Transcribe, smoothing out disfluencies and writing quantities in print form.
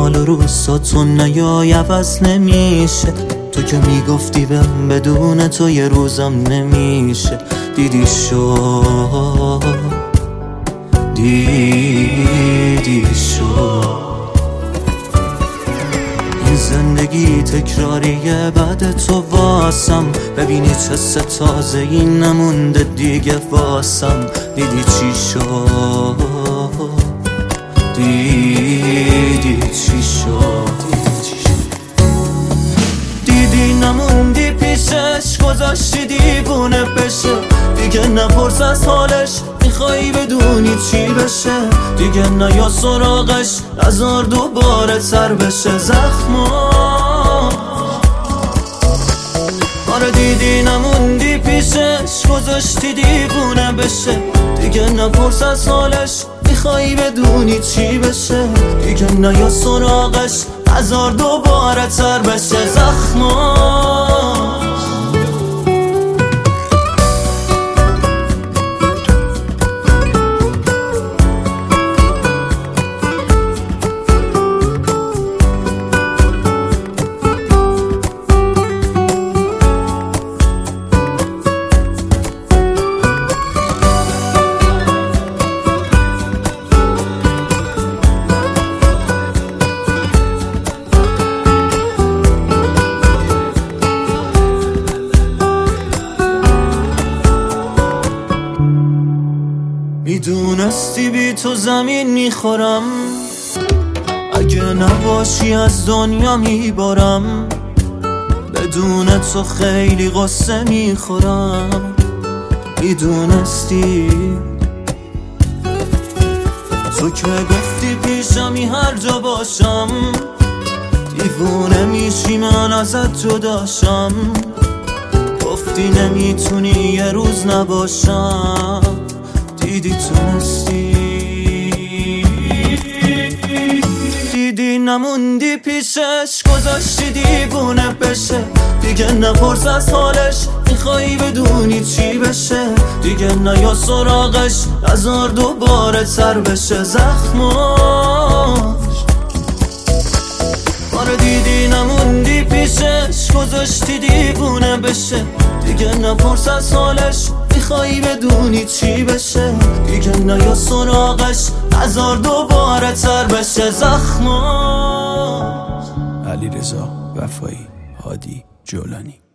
حال و روزاتون نیای عوض نمیشه. تو که میگفتی بهم بدون تو یه روزم نمیشه. دیدی شد دیدی شد این زندگی تکراریه بعد تو واسم. ببینی چه تازه این نمونده دیگه واسم. دیدی چی شد دیدی چی شد دیدی نموندی پیشش گذاشتی دیوونه بشه. دیگه نپرس از حالش میخوایی بدونی چی بشه. دیگه نیا سراغش نذار دوباره تر بشه زخما. آره دیدی نموندی پیشش گذاشتی دیوونه بشه. دیگه نپرس از حالش میخوایی بدونی چی بشه. دیگه نیا سراغش نذار دوباره تر بشه زخما. میدونستی بی تو زمین میخورم. اگه نباشی از دنیا میبارم. بدون تو خیلی قصه میخورم. میدونستی تو که گفتی پیشمی هر جا باشم. دیوونه میشی من ازت جداشم. گفتی نمیتونی یه روز نباشم. دیدی تونستی دیدی نموندی پیشش گذاشتی دیوونه بشه. دیگه نپرس از حالش میخوایی بدونی چی بشه. دیگه نیا سراغش نذار دوباره تر بشه زخماش. آره دیدی نموندی پیشش گذاشتی دیوونه بشه. دیگه نپرس از حالش میخوایی بدونی چی بشه. دیگه نیا سراغش نذار دوباره تر بشه زخما. علیرضا وفایی، هادی جولانی.